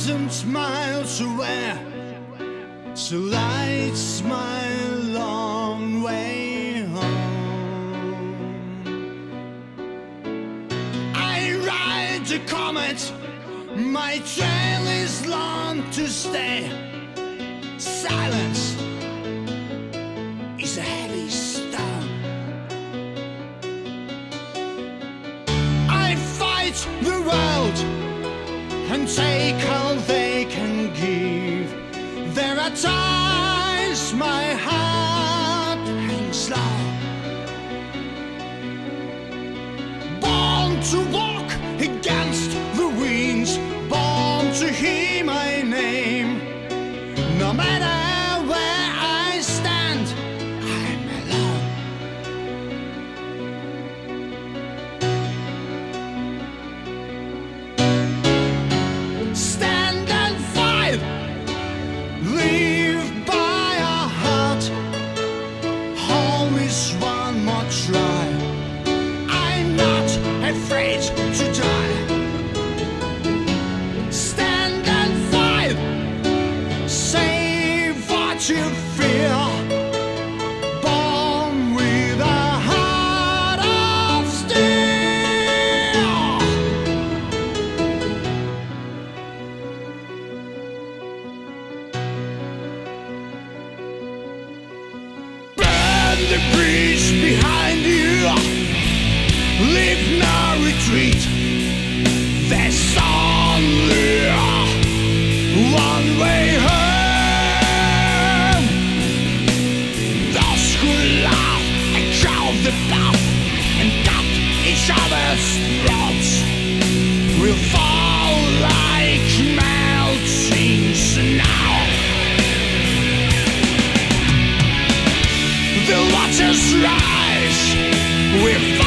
thousand miles away to lights my long way home. I ride the comet, my trail is long to stay. Silence is a heavy stone. I fight the world and take all they can give. There are times my heart hangs low. Born to walk against the winds, born to hear my name. No matter where I stand, I'm alone. Stand and fight, live by our heart. Always one more try. I'm not afraid to die. Stand and fight, say what you feel. Born with a heart of steel. Burn the bridge behind you, leave no retreat. There's only one way home. Those who laugh and crowd the path and cut each other's throats will fall like melting snow. The waters rise with